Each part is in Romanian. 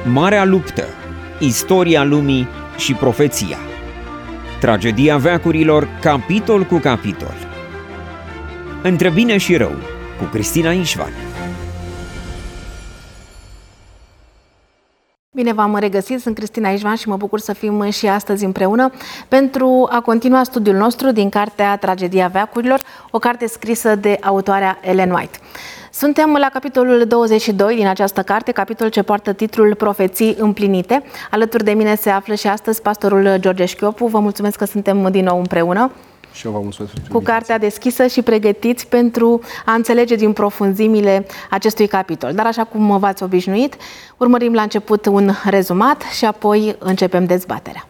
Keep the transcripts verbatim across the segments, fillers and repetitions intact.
Marea luptă, istoria lumii și profeția. Tragedia veacurilor, capitol cu capitol. Între bine și rău, cu Cristina Ișvan. Bine v-am regăsit, sunt Cristina Ișvan și mă bucur să fim și astăzi împreună pentru a continua studiul nostru din cartea Tragedia veacurilor, o carte scrisă de autoarea Ellen White. Suntem la capitolul douăzeci și doi din această carte, capitol ce poartă titlul Profeții împlinite. Alături de mine se află și astăzi pastorul George Șchiopu. Vă mulțumesc că suntem din nou împreună. Și eu vă mulțumesc. Cu cartea deschisă și pregătiți pentru a înțelege din profunzimile acestui capitol. Dar așa cum v-ați obișnuit, urmărim la început un rezumat și apoi începem dezbaterea.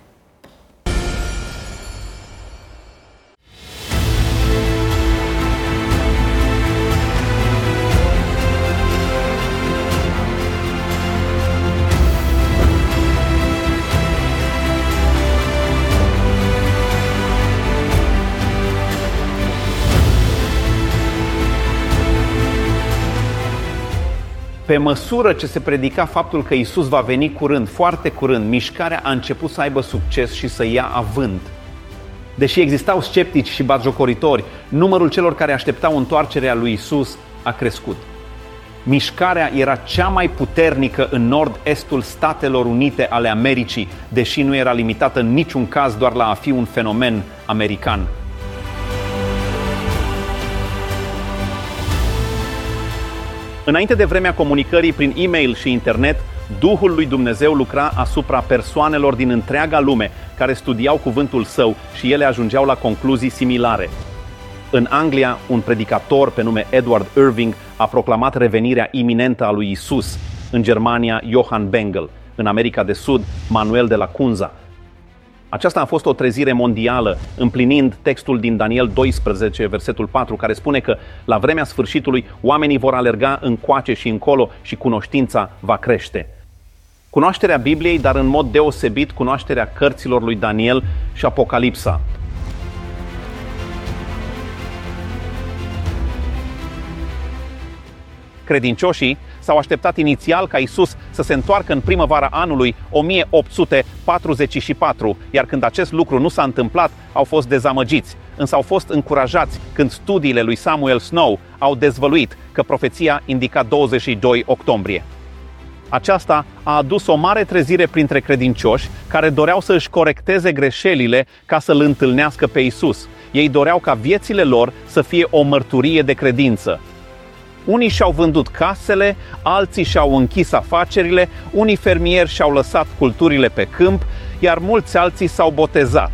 Pe măsură ce se predica faptul că Iisus va veni curând, foarte curând, mișcarea a început să aibă succes și să ia avânt. Deși existau sceptici și batjocoritori, numărul celor care așteptau întoarcerea lui Iisus a crescut. Mișcarea era cea mai puternică în nord-estul Statelor Unite ale Americii, deși nu era limitată în niciun caz doar la a fi un fenomen american. Înainte de vremea comunicării prin e-mail și internet, Duhul lui Dumnezeu lucra asupra persoanelor din întreaga lume care studiau cuvântul său și ele ajungeau la concluzii similare. În Anglia, un predicator pe nume Edward Irving a proclamat revenirea iminentă a lui Isus. În Germania, Johann Bengel. În America de Sud, Manuel de la Cunza. Aceasta a fost o trezire mondială, împlinind textul din Daniel doisprezece, versetul patru, care spune că la vremea sfârșitului oamenii vor alerga încoace și încolo și cunoștința va crește. Cunoașterea Bibliei, dar în mod deosebit cunoașterea cărților lui Daniel și Apocalipsa. Credincioșii s-au așteptat inițial ca Iisus să se întoarcă în primăvara anului o mie opt sute patruzeci și patru, iar când acest lucru nu s-a întâmplat, au fost dezamăgiți, însă au fost încurajați când studiile lui Samuel Snow au dezvăluit că profeția indica douăzeci și doi octombrie. Aceasta a adus o mare trezire printre credincioși care doreau să își corecteze greșelile ca să-L întâlnească pe Iisus. Ei doreau ca viețile lor să fie o mărturie de credință. Unii și-au vândut casele, alții și-au închis afacerile, unii fermieri și-au lăsat culturile pe câmp, iar mulți alții s-au botezat.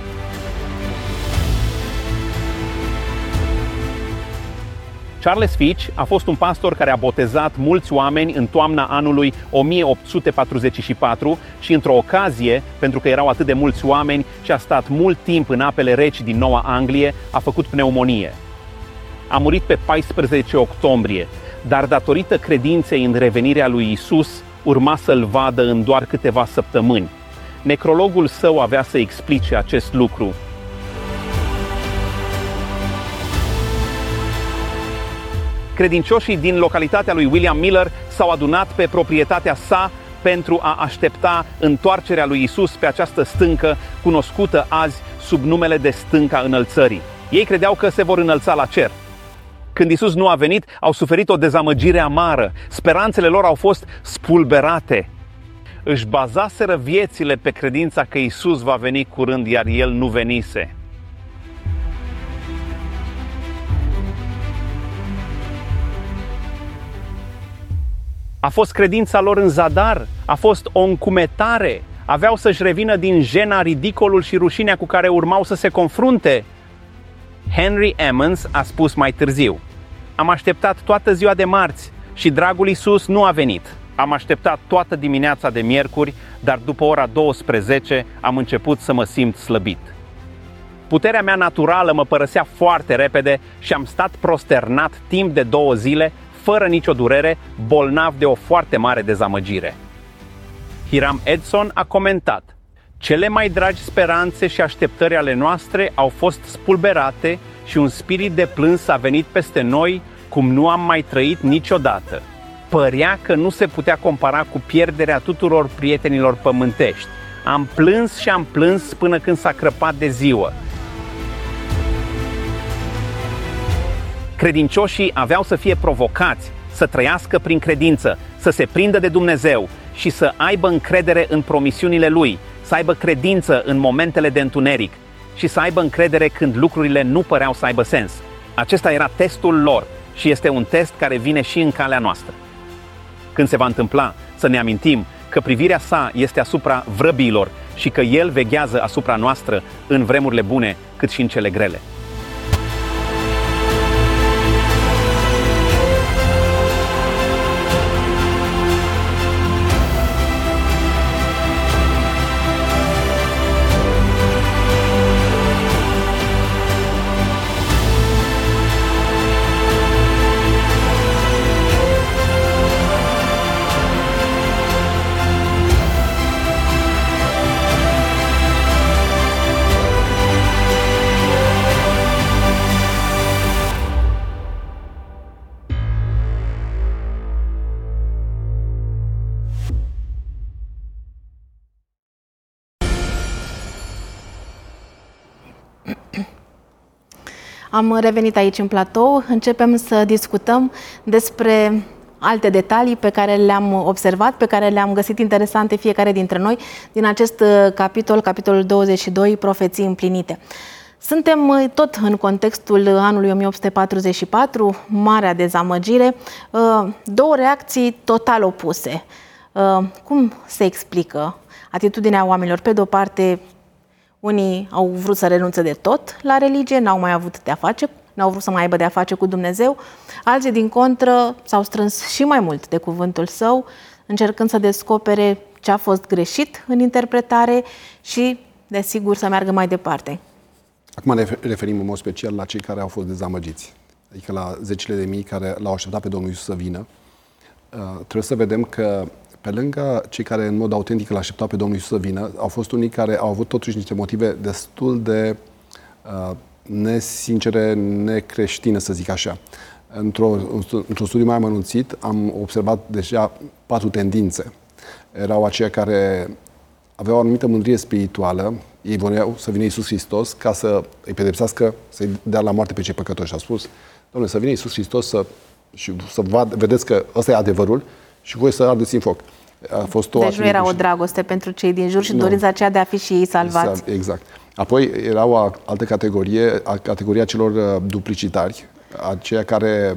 Charles Fitch a fost un pastor care a botezat mulți oameni în toamna anului o mie opt sute patruzeci și patru și într-o ocazie, pentru că erau atât de mulți oameni și a stat mult timp în apele reci din Noua Anglie, a făcut pneumonie. A murit pe paisprezece octombrie, dar datorită credinței în revenirea lui Isus, urma să-l vadă în doar câteva săptămâni. Necrologul său avea să explice acest lucru. Credincioșii din localitatea lui William Miller s-au adunat pe proprietatea sa pentru a aștepta întoarcerea lui Isus pe această stâncă cunoscută azi sub numele de Stânca Înălțării. Ei credeau că se vor înălța la cer. Când Isus nu a venit, au suferit o dezamăgire amară. Speranțele lor au fost spulberate. Își bazaseră viețile pe credința că Isus va veni curând, iar El nu venise. A fost credința lor în zadar, a fost o încumetare. Aveau să-și revină din jena, ridicolul și rușinea cu care urmau să se confrunte. Henry Emmons a spus mai târziu: am așteptat toată ziua de marți și dragul Iisus nu a venit. Am așteptat toată dimineața de miercuri, dar după ora douăsprezece am început să mă simt slăbit. Puterea mea naturală mă părăsea foarte repede și am stat prosternat timp de două zile, fără nicio durere, bolnav de o foarte mare dezamăgire. Hiram Edson a comentat: cele mai dragi speranțe și așteptări ale noastre au fost spulberate și un spirit de plâns a venit peste noi cum nu am mai trăit niciodată. părea că nu se putea compara cu pierderea tuturor prietenilor pământești. Am plâns și am plâns până când s-a crăpat de ziua. Credincioșii aveau să fie provocați să trăiască prin credință, să se prindă de Dumnezeu și să aibă încredere în promisiunile Lui, să aibă credință în momentele de întuneric și să aibă încredere când lucrurile nu păreau să aibă sens. Acesta era testul lor și este un test care vine și în calea noastră. Când se va întâmpla, să ne amintim că privirea sa este asupra vrăbiilor și că El veghează asupra noastră în vremurile bune cât și în cele grele. Am revenit aici în platou, începem să discutăm despre alte detalii pe care le-am observat, pe care le-am găsit interesante fiecare dintre noi din acest capitol, capitolul douăzeci și doi, Profeții împlinite. Suntem tot în contextul anului o mie opt sute patruzeci și patru, marea dezamăgire, două reacții total opuse. Cum se explică atitudinea oamenilor? Pe de o parte, unii au vrut să renunțe de tot la religie, n-au mai avut de-a face, n-au vrut să mai aibă de-a face cu Dumnezeu. Alții, din contră, s-au strâns și mai mult de cuvântul Său, încercând să descopere ce a fost greșit în interpretare și, desigur, să meargă mai departe. Acum ne referim în mod special la cei care au fost dezamăgiți, adică la zecile de mii care l-au așteptat pe Domnul Iisus să vină. Uh, trebuie să vedem că pe lângă cei care în mod autentic îl așteptau pe Domnul Iisus să vină, au fost unii care au avut totuși niște motive destul de uh, nesincere, necreștine, să zic așa. Într-o, într-un studiu mai amănunțit am observat deja patru tendințe. Erau aceia care aveau o anumită mândrie spirituală, ei voiau să vină Iisus Hristos ca să îi pedepsească, să-i dea la moarte pe cei păcătoși. Și a spus, Doamne, să vină Iisus Hristos să, și să vad, vedeți că ăsta e adevărul și voi să ardeți în foc. A fost o deci nu era o dragoste pentru cei din jur și nu. Dorința aceea de a fi și ei salvați. Exact. Apoi era o altă categorie, categoria celor duplicitari, aceia care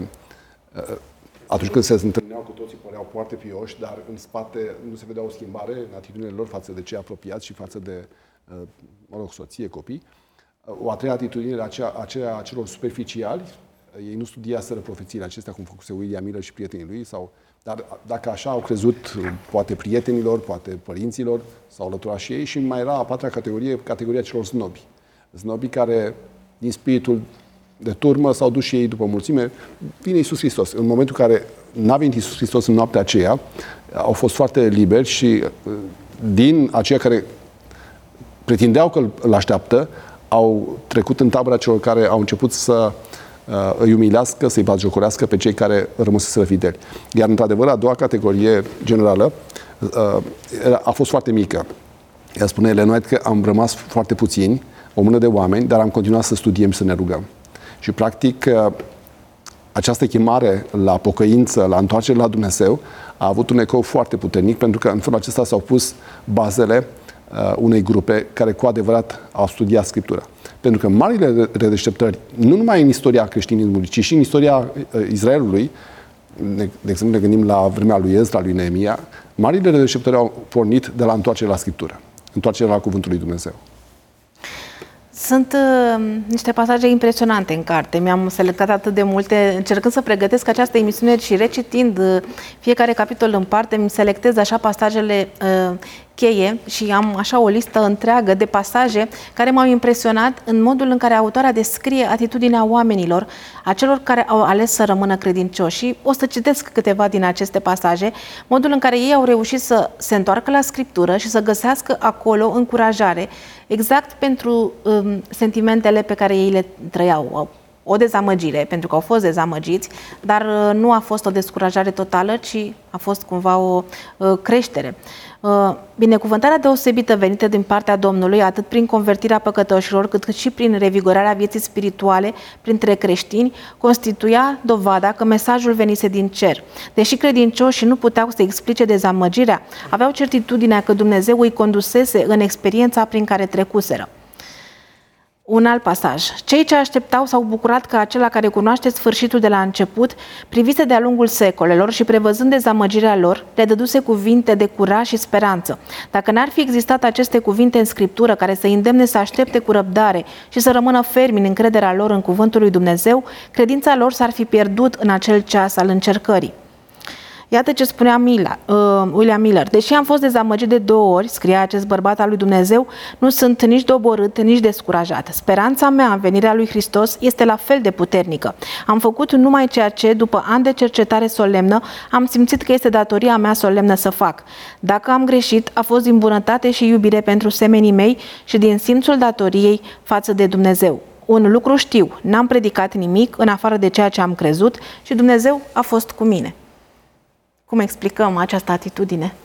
atunci când se întâlneau cu toții păreau foarte pioși, dar în spate nu se vedea o schimbare în atitudinile lor față de cei apropiați și față de, mă rog, soție, copii. O a treia atitudine era aceea, aceea celor superficiali. Ei nu studiaseră profețiile acestea, cum făcuse William Miller și prietenii lui, sau, dar dacă așa au crezut, poate prietenilor, poate părinților, s-au alăturat și ei. Și mai era a patra categorie, categoria celor snobi. Snobii care, din spiritul de turmă, s-au dus și ei după mulțime. Vine Iisus Hristos. În momentul în care n-a venit Iisus Hristos în noaptea aceea, au fost foarte liberi și din aceia care pretindeau că îl așteaptă, au trecut în tabăra celor care au început să uh, îi umilească, să-i batjocorească pe cei care rămăseseră fideli. Iar, într-adevăr, a doua categorie generală uh, a fost foarte mică. Ea spune, Ellen White, că am rămas foarte puțini, o mână de oameni, dar am continuat să studiem și să ne rugăm. Și, practic, uh, această chemare la pocăință, la întoarcere la Dumnezeu, a avut un ecou foarte puternic, pentru că în felul acesta s-au pus bazele unei grupe care cu adevărat au studiat Scriptura. Pentru că marile redeșteptări, nu numai în istoria creștinismului, ci și în istoria Israelului, de exemplu ne gândim la vremea lui Ezra, lui Neemia, marile redeșteptări au pornit de la întoarcerea la Scriptură, întoarcerea la Cuvântul lui Dumnezeu. Sunt uh, niște pasaje impresionante în carte. Mi-am selectat atât de multe, încercând să pregătesc această emisiune și recitind uh, fiecare capitol în parte, îmi selectez așa pasajele uh, cheie și am așa o listă întreagă de pasaje care m-au impresionat în modul în care autoarea descrie atitudinea oamenilor, a celor care au ales să rămână credincioși. Și o să citesc câteva din aceste pasaje, modul în care ei au reușit să se întoarcă la Scriptură și să găsească acolo încurajare, exact pentru um, sentimentele pe care ei le trăiau. o dezamăgire, pentru că au fost dezamăgiți, dar nu a fost o descurajare totală, ci a fost cumva o creștere. Binecuvântarea deosebită venită din partea Domnului, atât prin convertirea păcătoșilor, cât și prin revigorarea vieții spirituale printre creștini, constituia dovada că mesajul venise din cer. Deși credincioșii nu puteau să explice dezamăgirea, aveau certitudinea că Dumnezeu îi condusese în experiența prin care trecuseră. Un alt pasaj. Cei ce așteptau s-au bucurat că acela care cunoaște sfârșitul de la început, privise de-a lungul secolelor și prevăzând dezamăgirea lor, le dăduse cuvinte de curaj și speranță. Dacă n-ar fi existat aceste cuvinte în Scriptură care să îndemne să aștepte cu răbdare și să rămână fermi în încrederea lor în cuvântul lui Dumnezeu, credința lor s-ar fi pierdut în acel ceas al încercării. Iată ce spunea Mila, uh, William Miller. Deși am fost dezamăgit de două ori, scria acest bărbat al lui Dumnezeu, nu sunt nici doborât, nici descurajat. Speranța mea în venirea lui Hristos este la fel de puternică. Am făcut numai ceea ce, după ani de cercetare solemnă, am simțit că este datoria mea solemnă să fac. Dacă am greșit, a fost din bunătate și iubire pentru semenii mei și din simțul datoriei față de Dumnezeu. Un lucru știu, n-am predicat nimic în afară de ceea ce am crezut și Dumnezeu a fost cu mine. Cum explicăm această atitudine?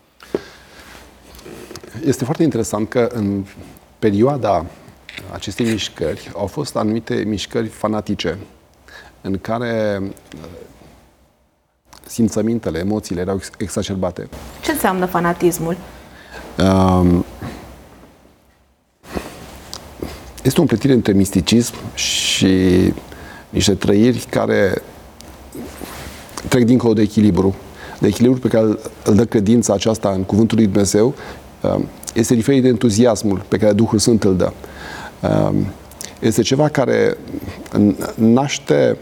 Este foarte interesant că în perioada acestei mișcări au fost anumite mișcări fanatice în care simțămintele, emoțiile erau exacerbate. Ce înseamnă fanatismul? Este o împletire între misticism și niște trăiri care trec dincolo de echilibru. De echilibru pe care îl dă credința aceasta în Cuvântul lui Dumnezeu, este diferit de entuziasmul pe care Duhul Sfânt îl dă. Este ceva care naște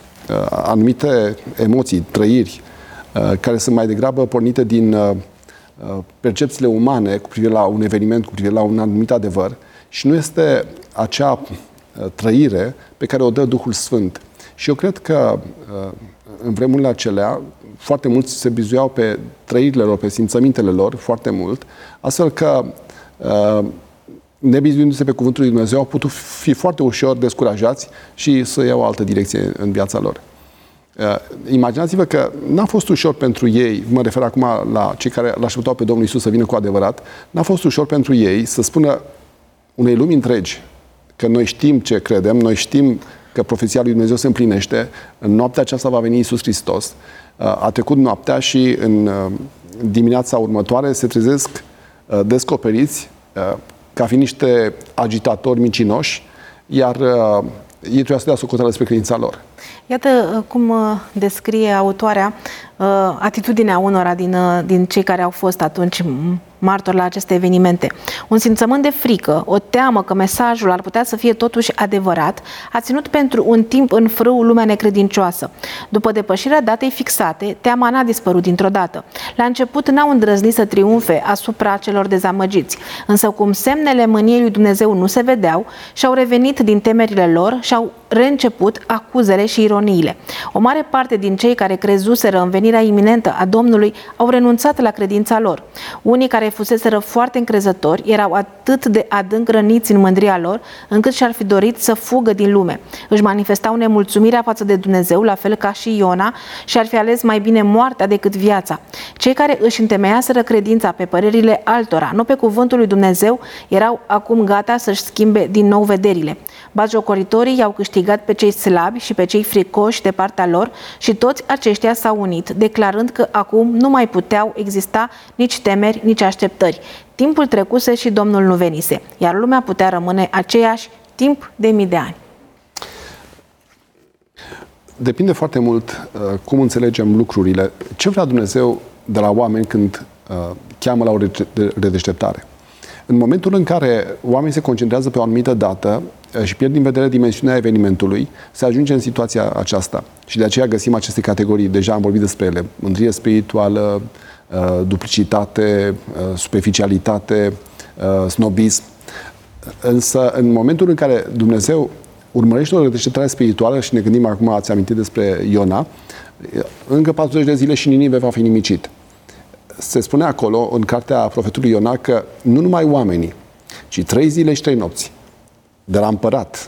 anumite emoții, trăiri, care sunt mai degrabă pornite din percepțiile umane cu privire la un eveniment, cu privire la un anumit adevăr și nu este acea trăire pe care o dă Duhul Sfânt. Și eu cred că în vremurile acelea, foarte mulți se bizuiau pe trăirile lor, pe simțămintele lor, foarte mult, astfel că, nebizuindu-se pe Cuvântul lui Dumnezeu, au putut fi foarte ușor descurajați și să iau o altă direcție în viața lor. Imaginați-vă că n-a fost ușor pentru ei, mă refer acum la cei care l-așteptau pe Domnul Iisus să vină cu adevărat, n-a fost ușor pentru ei să spună unei lumi întregi că noi știm ce credem, noi știm că profeția lui Dumnezeu se împlinește, în noaptea aceasta va veni Iisus Hristos. A trecut noaptea și în dimineața următoare se trezesc descoperiți ca fiind niște agitatori mincinoși, iar ei trebuie să dea socoteală despre credința lor. Iată cum descrie autoarea atitudinea unora din, din cei care au fost atunci martori la aceste evenimente. Un simțământ de frică, o teamă că mesajul ar putea să fie totuși adevărat, a ținut pentru un timp în frâu lumea necredincioasă. După depășirea datei fixate, teama n-a dispărut dintr-o dată. La început n-au îndrăznit să triumfe asupra celor dezamăgiți, însă cum semnele mâniei lui Dumnezeu nu se vedeau, și-au revenit din temerile lor și-au reînceput acuzele și ironiile. O mare parte din cei care crezuseră în venirea iminentă a Domnului au renunțat la credința lor. Unii care fuseseră foarte încrezători erau atât de adânc răniți în mândria lor, încât și-ar fi dorit să fugă din lume. Își manifestau nemulțumirea față de Dumnezeu, la fel ca și Iona, și ar fi ales mai bine moartea decât viața. Cei care își întemeiaseră credința pe părerile altora, nu pe cuvântul lui Dumnezeu, erau acum gata să-și schimbe din nou vederile. Batjocoritorii i-au câștigat pe cei slabi și pe cei fricoși de partea lor și toți aceștia s-au unit, declarând că acum nu mai puteau exista nici temeri, nici așteptări. Timpul trecuse și Domnul nu venise, iar lumea putea rămâne aceeași timp de mii de ani. Depinde foarte mult uh, cum înțelegem lucrurile. Ce vrea Dumnezeu de la oameni când uh, cheamă la o redeșteptare? În momentul în care oamenii se concentrează pe o anumită dată și pierd din vedere dimensiunea evenimentului, se ajunge în situația aceasta. Și de aceea găsim aceste categorii. Deja am vorbit despre ele. Mândrie spirituală, duplicitate, superficialitate, snobism. Însă, în momentul în care Dumnezeu urmărește o redeșteptare spirituală, și ne gândim acum, ați amintit despre Iona, încă patruzeci de zile și Ninive va fi nimicit. Se spune acolo, în cartea profetului Iona, că nu numai oamenii, ci trei zile și trei nopți de la împărat,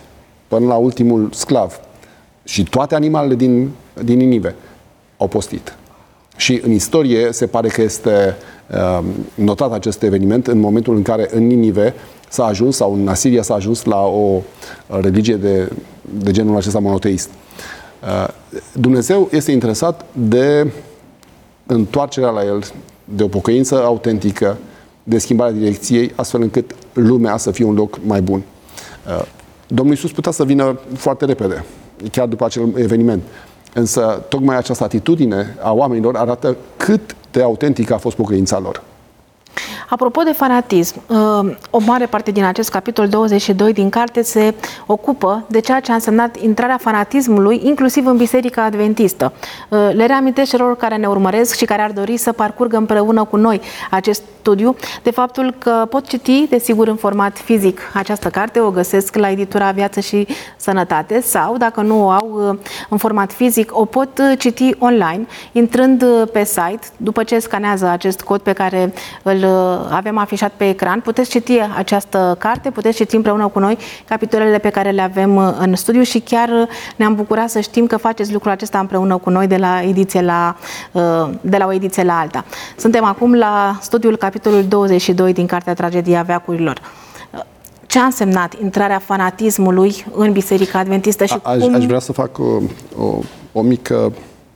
până la ultimul sclav și toate animalele din, din Ninive au postit. Și în istorie se pare că este uh, notat acest eveniment în momentul în care în Ninive s-a ajuns, sau în Asiria s-a ajuns la o religie de, de genul acesta monoteist. Uh, Dumnezeu este interesat de întoarcerea la El, de o pocăință autentică, de schimbarea direcției, astfel încât lumea să fie un loc mai bun. Uh, Domnul Iisus putea să vină foarte repede, chiar după acel eveniment. Însă, tocmai această atitudine a oamenilor arată cât de autentică a fost pocăința lor. Apropo de fanatism, o mare parte din acest capitol douăzeci și doi din carte se ocupă de ceea ce a însemnat intrarea fanatismului, inclusiv în Biserica Adventistă. Le reamintesc celor care ne urmăresc și care ar dori să parcurgă împreună cu noi acest studiu, de faptul că pot citi, desigur, în format fizic această carte, o găsesc la editura Viață și Sănătate, sau, dacă nu o au în format fizic, o pot citi online, intrând pe site, după ce scanează acest cod pe care îl avem afișat pe ecran, puteți citi această carte, puteți citi împreună cu noi capitolele pe care le avem în studiu și chiar ne-am bucurat să știm că faceți lucrul acesta împreună cu noi de la, ediție la, de la o ediție la alta. Suntem acum la studiul capitolul douăzeci și doi din cartea Tragedia veacurilor. Ce a însemnat intrarea fanatismului în Biserica Adventistă și aș, cum... Aș vrea să fac o, o, o mică,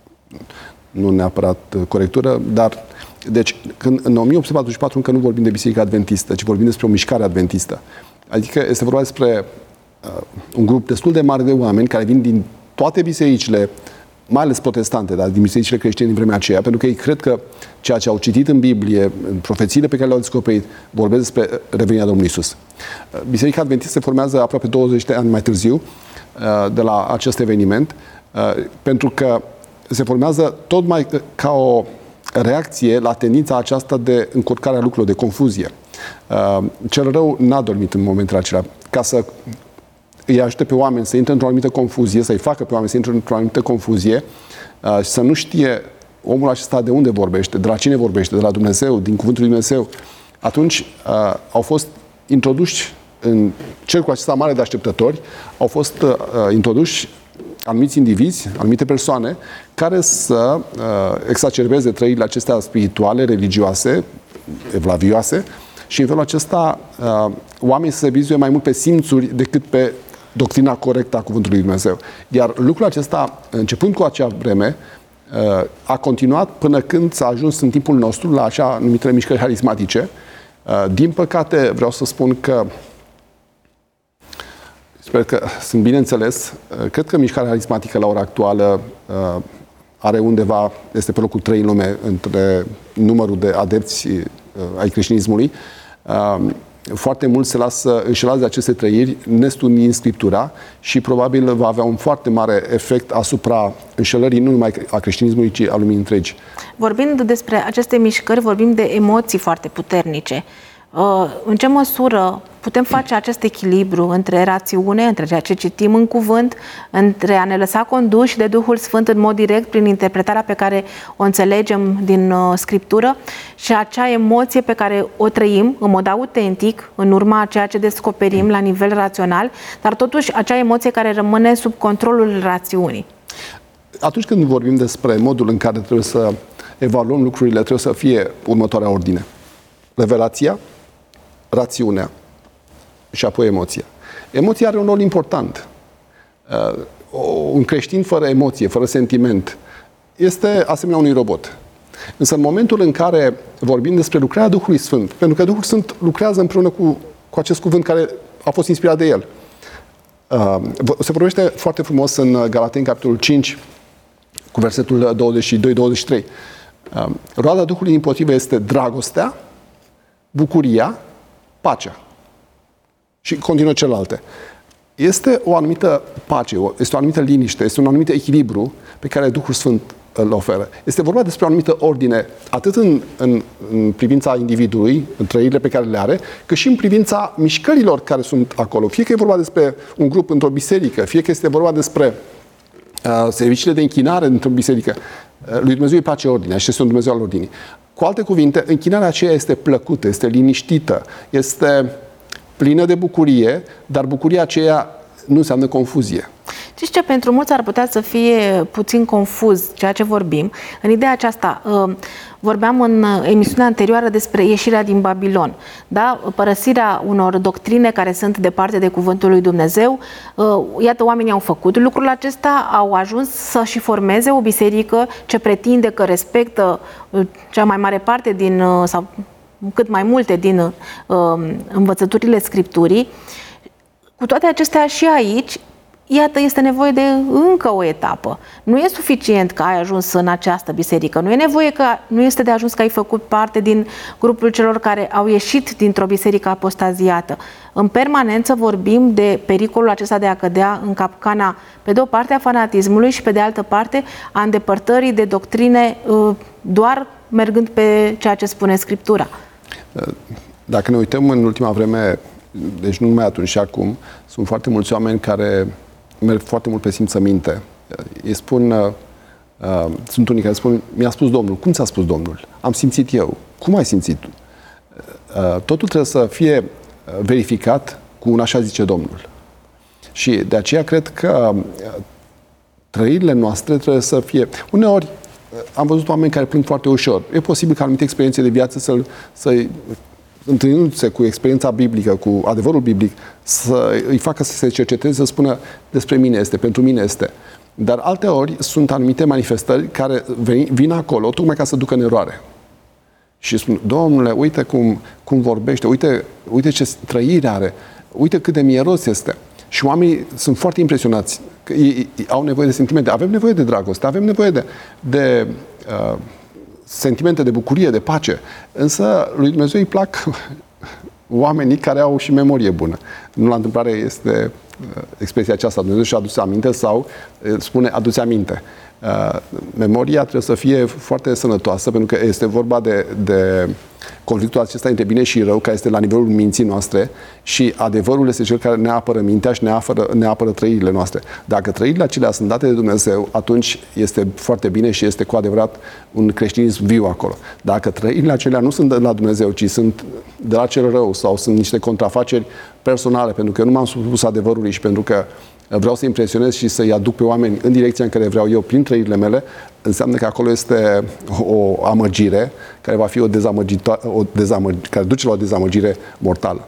nu neapărat corectură, dar deci, când, în o mie opt sute patruzeci și patru încă nu vorbim de Biserica Adventistă, ci vorbim despre o mișcare adventistă. Adică este vorba despre uh, un grup destul de mare de oameni care vin din toate bisericile, mai ales protestante, dar din bisericile creștine din vremea aceea, pentru că ei cred că ceea ce au citit în Biblie, în profețiile pe care le-au descoperit, vorbesc despre revenirea Domnului Iisus. Biserica Adventistă se formează aproape douăzeci de ani mai târziu uh, de la acest eveniment, uh, pentru că se formează tot mai ca o reacție la tendința aceasta de încurcare a lucrurilor, de confuzie. Uh, cel rău n-a dormit în momentele acelea. Ca să îi ajute pe oameni să intre într-o anumită confuzie, să-i facă pe oameni să intre într-o anumită confuzie uh, și să nu știe omul acesta de unde vorbește, de la cine vorbește, de la Dumnezeu, din Cuvântul lui Dumnezeu, atunci uh, au fost introduși în cercul acesta mare de așteptători, au fost uh, introduși anumiți indivizi, anumite persoane, care să uh, exacerbeze trăirile acestea spirituale, religioase, evlavioase, și în felul acesta uh, oamenii să se bizuie mai mult pe simțuri decât pe doctrina corectă a Cuvântului lui Dumnezeu. Iar lucrul acesta, începând cu acea vreme, uh, a continuat până când s-a ajuns în timpul nostru la așa numitele mișcări harismatice. Uh, din păcate, vreau să spun că sper că sunt bine înțeles. Cred că mișcarea harismatică la ora actuală uh, are undeva, este pe locul trei în lume între numărul de adepți uh, ai creștinismului. Uh, foarte mult se lasă înșelați de aceste trăiri, nestudiind Scriptura, și probabil va avea un foarte mare efect asupra înșelării nu numai a creștinismului, ci a lumii întregi. Vorbind despre aceste mișcări, vorbim de emoții foarte puternice. În ce măsură putem face acest echilibru între rațiune, între ceea ce citim în cuvânt, între a ne lăsa conduși de Duhul Sfânt în mod direct prin interpretarea pe care o înțelegem din uh, Scriptură, și acea emoție pe care o trăim în mod autentic, în urma a ceea ce descoperim la nivel rațional, dar totuși acea emoție care rămâne sub controlul rațiunii? Atunci când vorbim despre modul în care trebuie să evaluăm lucrurile, trebuie să fie următoarea ordine: revelația, rațiunea și apoi emoția. Emoția are un rol important. Un creștin fără emoție, fără sentiment, este asemenea unui robot. Însă în momentul în care vorbim despre lucrarea Duhului Sfânt, pentru că Duhul Sfânt lucrează împreună cu, cu acest cuvânt care a fost inspirat de El. Se vorbește foarte frumos în Galateni, capitolul cinci, cu versetul douăzeci și doi douăzeci și trei. Roada Duhului dimpotrivă este dragostea, bucuria, pacea. Și continuă celelalte. Este o anumită pace, este o anumită liniște, este un anumit echilibru pe care Duhul Sfânt îl oferă. Este vorba despre o anumită ordine, atât în, în, în privința individului, în trăirile pe care le are, cât și în privința mișcărilor care sunt acolo. Fie că e vorba despre un grup într-o biserică, fie că este vorba despre uh, serviciile de închinare într-o biserică. Uh, lui Dumnezeu îi place ordinea și este un Dumnezeu al ordinii. Cu alte cuvinte, închinarea aceea este plăcută, este liniștită, este plină de bucurie, dar bucuria aceea nu înseamnă confuzie. Știți ce? Pentru mulți ar putea să fie puțin confuz ceea ce vorbim. În ideea aceasta, vorbeam în emisiunea anterioară despre ieșirea din Babilon, da? Părăsirea unor doctrine care sunt departe de Cuvântul lui Dumnezeu. Iată, oamenii au făcut lucrul acesta, au ajuns să și formeze o biserică ce pretinde că respectă cea mai mare parte din, sau cât mai multe din învățăturile Scripturii. Cu toate acestea, și aici, iată, este nevoie de încă o etapă. Nu e suficient că ai ajuns în această biserică. Nu e nevoie că, nu este de ajuns că ai făcut parte din grupul celor care au ieșit dintr-o biserică apostaziată. În permanență vorbim de pericolul acesta de a cădea în capcana, pe de o parte, a fanatismului și pe de altă parte a îndepărtării de doctrine doar mergând pe ceea ce spune Scriptura. Dacă ne uităm în ultima vreme, deci nu numai atunci și acum, sunt foarte mulți oameni care merg foarte mult pe simțăminte. Ei spun, uh, uh, sunt unii care spun, mi-a spus Domnul. Cum ți-a spus Domnul? Am simțit eu. Cum ai simțit tu? Uh, totul trebuie să fie verificat cu un așa zice Domnul. Și de aceea cred că uh, trăirile noastre trebuie să fie... Uneori uh, am văzut oameni care plâng foarte ușor. E posibil ca anumite experiențe de viață să-l, să întâlnindu-se cu experiența biblică, cu adevărul biblic, să îi facă să se cerceteze, să spună despre mine este, pentru mine este. Dar alteori sunt anumite manifestări care vin acolo tocmai ca să ducă în eroare. Și spun, Domnule, uite cum, cum vorbește, uite, uite ce trăire are, uite cât de mieros este. Și oamenii sunt foarte impresionați. Că ei, ei au nevoie de sentimente. Avem nevoie de dragoste, avem nevoie de... de uh, sentimente de bucurie, de pace. Însă lui Dumnezeu îi plac oamenii care au și memorie bună. Nu la întâmplare este uh, expresia aceasta, Dumnezeu și-a adus aminte sau uh, spune adu-ți aminte. Uh, memoria trebuie să fie foarte sănătoasă, pentru că este vorba de, de conflictul acesta între bine și rău, care este la nivelul minții noastre, și adevărul este cel care ne apără mintea și ne apără, ne apără trăirile noastre. Dacă trăirile acelea sunt date de Dumnezeu, atunci este foarte bine și este cu adevărat un creștinism viu acolo. Dacă trăirile acelea nu sunt de la Dumnezeu, ci sunt de la cel rău sau sunt niște contrafaceri personale, pentru că nu m-am supus adevărului și pentru că vreau să impresionez și să-i aduc pe oameni în direcția în care vreau eu, prin trăirile mele, înseamnă că acolo este o amăgire care va fi o dezamăgitoare, o dezamăg, care duce la o dezamăgire mortală.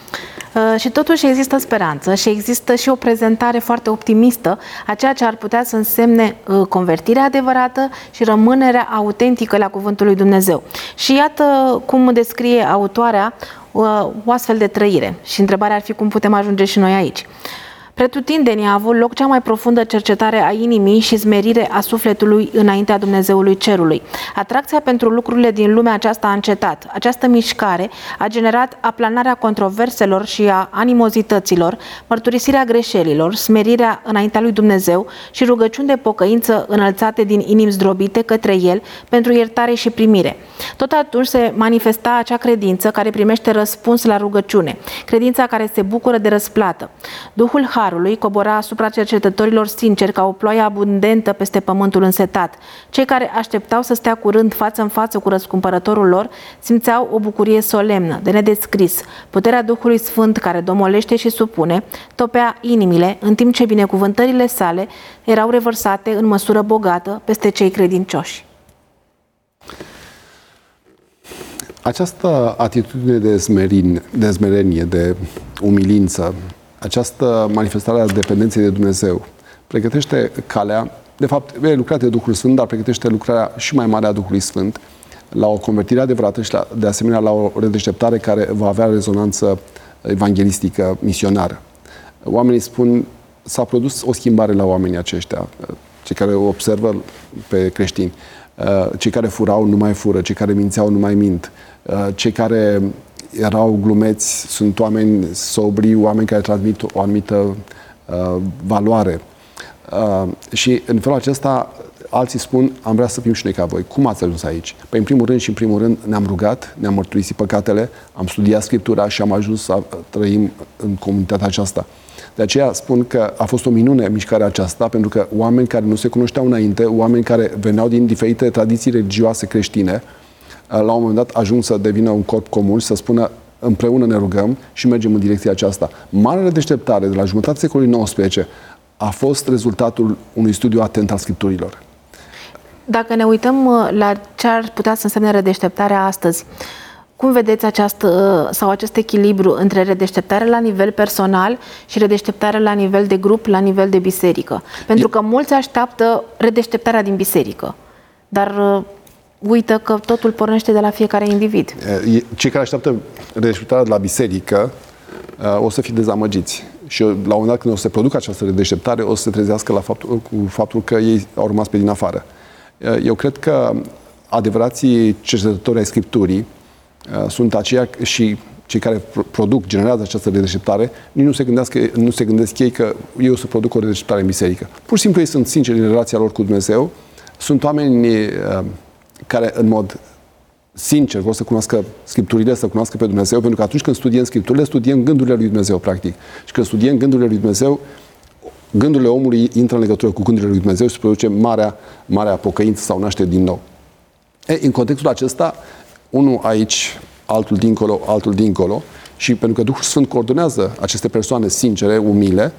Uh, și totuși există speranță și există și o prezentare foarte optimistă a ceea ce ar putea să însemne uh, convertirea adevărată și rămânerea autentică la Cuvântul lui Dumnezeu. Și iată cum descrie autoarea uh, o astfel de trăire. Și întrebarea ar fi cum putem ajunge și noi aici. Pretutindeni a avut loc cea mai profundă cercetare a inimii și smerire a sufletului înaintea Dumnezeului Cerului. Atracția pentru lucrurile din lumea aceasta a încetat. Această mișcare a generat aplanarea controverselor și a animozităților, mărturisirea greșelilor, smerirea înaintea lui Dumnezeu și rugăciuni de pocăință înălțate din inimi zdrobite către El pentru iertare și primire. Tot atunci se manifesta acea credință care primește răspuns la rugăciune, credința care se bucură de răsplată. Duhul Harului cobora asupra cercetătorilor sinceri ca o ploaie abundentă peste pământul însetat. Cei care așteptau să stea curând față în față cu răscumpărătorul lor simțeau o bucurie solemnă, de nedescris. Puterea Duhului Sfânt, care domolește și supune, topea inimile, în timp ce binecuvântările sale erau revărsate în măsură bogată peste cei credincioși. Această atitudine de smerenie, de, smerenie, de umilință, această manifestare a dependenței de Dumnezeu pregătește calea, de fapt, e lucrată de Duhul Sfânt, dar pregătește lucrarea și mai mare a Duhului Sfânt la o convertire adevărată și la, de asemenea la o redeșteptare care va avea rezonanță evanghelistică, misionară. Oamenii spun, s-a produs o schimbare la oamenii aceștia, cei care observă pe creștini. Cei care furau nu mai fură, cei care mințeau nu mai mint, cei care erau glumeți sunt oameni sobri, oameni care transmit o anumită uh, valoare. Uh, și în felul acesta alții spun, am vrea să fim și noi ca voi. Cum ați ajuns aici? Păi în primul rând și în primul rând ne-am rugat, ne-am mărturisit păcatele, am studiat Scriptura și am ajuns să trăim în comunitatea aceasta. De aceea spun că a fost o minune mișcarea aceasta, pentru că oameni care nu se cunoșteau înainte, oameni care veneau din diferite tradiții religioase creștine, la un moment dat ajung să devină un corp comun și să spună împreună ne rugăm și mergem în direcția aceasta. Marele deșteptare de la jumătatea secolului nouăsprezece a fost rezultatul unui studiu atent al Scripturilor. Dacă ne uităm la ce ar putea să însemne redeșteptarea astăzi, cum vedeți această, sau acest echilibru între redeșteptare la nivel personal și redeșteptare la nivel de grup, la nivel de biserică? Pentru că mulți așteaptă redeșteptarea din biserică, dar uită că totul pornește de la fiecare individ. Cei care așteaptă redeșteptarea de la biserică o să fie dezamăgiți. Și la un moment dat, când o să se producă această redeșteptare, o să se trezească la faptul, cu faptul că ei au rămas pe din afară. Eu cred că adevărații cercetători ai Scripturii sunt aceia și cei care produc, generează această redeșteptare, nici nu se, gândească, nu se gândesc ei că eu o să produc o redeșteptare în biserică. Pur și simplu ei sunt sinceri în relația lor cu Dumnezeu, sunt oameni care în mod sincer vor să cunoască Scripturile, să cunoască pe Dumnezeu, pentru că atunci când studiem Scripturile, studiem gândurile lui Dumnezeu, practic. Și când studiem gândurile lui Dumnezeu, gândurile omului intră în legătură cu gândurile lui Dumnezeu și se produce marea, marea pocăință sau naștere din nou. E, în contextul acesta, unul aici, altul dincolo, altul dincolo, și pentru că Duhul Sfânt coordonează aceste persoane sincere, umile,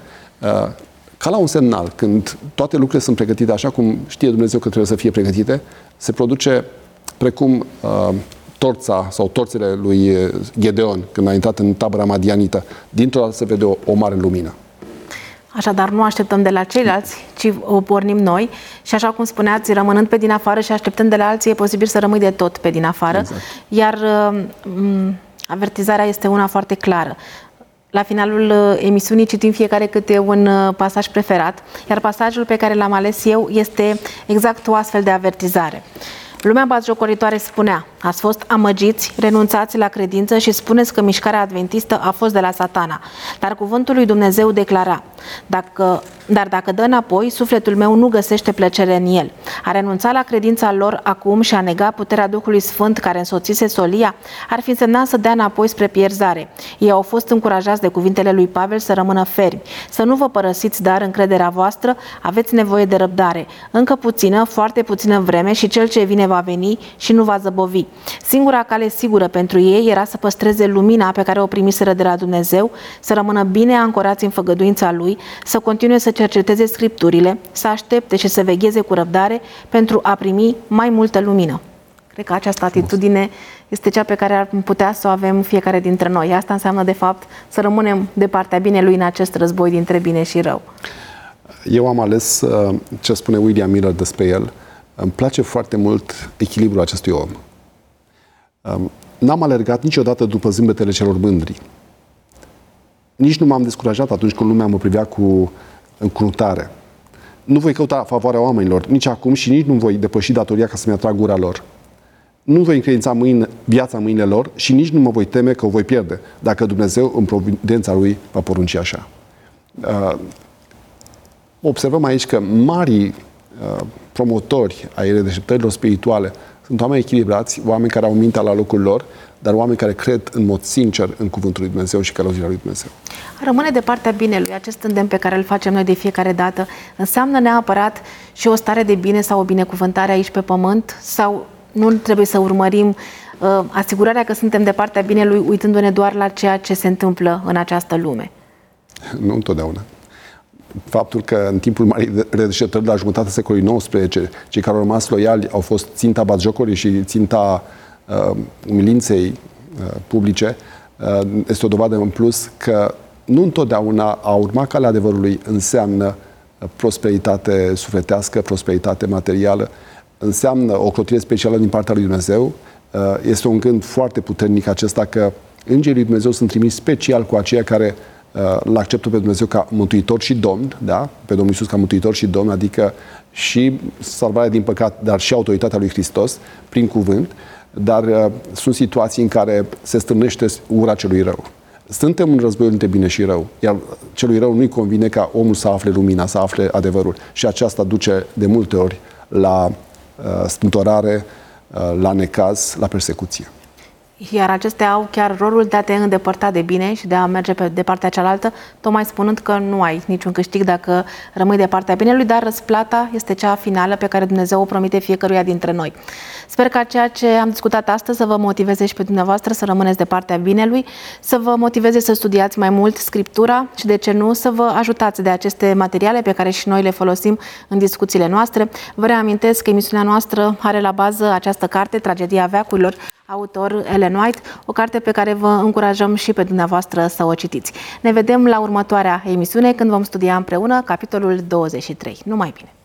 ca la un semnal, când toate lucrurile sunt pregătite așa cum știe Dumnezeu că trebuie să fie pregătite, se produce precum uh, torța sau torțele lui Gedeon, când a intrat în tabăra madianită. Dintr-o dată se vede o, o mare lumină. Așadar, nu așteptăm de la ceilalți, ci o pornim noi și așa cum spuneați, rămânând pe din afară și așteptând de la alții, e posibil să rămâi de tot pe din afară. Exact. Iar uh, avertizarea este una foarte clară. La finalul emisiunii citim fiecare câte un pasaj preferat, iar pasajul pe care l-am ales eu este exact o astfel de avertizare. Lumea batjocoritoare spunea: ați fost amăgiți, renunțați la credință și spuneți că mișcarea adventistă a fost de la Satana. Dar cuvântul lui Dumnezeu declara: dacă, dar dacă dă înapoi, sufletul meu nu găsește plăcere în el. A renunța la credința lor acum și a nega puterea Duhului Sfânt care însoțise solia ar fi însemnat să dea înapoi spre pierzare. Ei au fost încurajați de cuvintele lui Pavel să rămână fermi. Să nu vă părăsiți, dar încrederea voastră, aveți nevoie de răbdare. Încă puțină, foarte puțină vreme și cel ce vine va veni și nu va zăbovi. Singura cale sigură pentru ei era să păstreze lumina pe care o primiseră de la Dumnezeu, să rămână bine ancorați în făgăduința Lui, să continue să cerceteze Scripturile, să aștepte și să vegheze cu răbdare pentru a primi mai multă lumină. Cred că această atitudine este cea pe care ar putea să o avem fiecare dintre noi. Asta înseamnă, de fapt, să rămânem de partea binelui în acest război dintre bine și rău. Eu am ales ce spune William Miller despre el. Îmi place foarte mult echilibrul acestui om. N-am alergat niciodată după zâmbetele celor mândri. Nici nu m-am descurajat atunci când lumea mă privea cu încrunutare. Nu voi căuta favoarea oamenilor, nici acum și nici nu voi depăși datoria ca să-mi atrag gura lor. Nu voi încredința mâine, viața în mâinile lor și nici nu mă voi teme că o voi pierde, dacă Dumnezeu în providența Lui va porunci așa. Observăm aici că marii promotori ai redeșteptărilor spirituale sunt oameni echilibrați, oameni care au mintea la locul lor, dar oameni care cred în mod sincer în cuvântul lui Dumnezeu și călăuzirea lui Dumnezeu. Rămâne de partea binelui. Acest îndemn pe care îl facem noi de fiecare dată înseamnă neapărat și o stare de bine sau o binecuvântare aici pe pământ, sau nu trebuie să urmărim uh, asigurarea că suntem de partea binelui uitându-ne doar la ceea ce se întâmplă în această lume? Nu întotdeauna. Faptul că în timpul marii redeșteptări de la jumătatea secolului nouăsprezece, cei care au rămas loiali au fost ținta batjocorii și ținta uh, umilinței uh, publice, uh, este o dovadă în plus că nu întotdeauna a urma calea adevărului înseamnă prosperitate sufletească, prosperitate materială, înseamnă o clotire specială din partea lui Dumnezeu. Uh, este un gând foarte puternic acesta că îngerii lui Dumnezeu sunt trimiși special cu aceia care îl acceptă pe Dumnezeu ca mântuitor și Domn, da? Pe Domnul Iisus ca mântuitor și Domn, adică și salvarea din păcat, dar și autoritatea lui Hristos prin cuvânt, dar uh, sunt situații în care se stârnește ura celui rău. Suntem în războiul între bine și rău, iar celui rău nu-i convine ca omul să afle lumina, să afle adevărul și aceasta duce de multe ori la uh, stântorare, uh, la necaz, la persecuție. Iar acestea au chiar rolul de a te îndepărta de bine și de a merge pe, de partea cealaltă, tocmai spunând că nu ai niciun câștig dacă rămâi de partea binelui, dar răsplata este cea finală pe care Dumnezeu o promite fiecăruia dintre noi. Sper ca ceea ce am discutat astăzi să vă motiveze și pe dumneavoastră să rămâneți de partea binelui, să vă motiveze să studiați mai mult Scriptura și, de ce nu, să vă ajutați de aceste materiale pe care și noi le folosim în discuțiile noastre. Vă reamintesc că emisiunea noastră are la bază această carte, Tragedia veacurilor, autor Ellen White, o carte pe care vă încurajăm și pe dumneavoastră să o citiți. Ne vedem la următoarea emisiune, când vom studia împreună capitolul douăzeci și trei. Numai bine!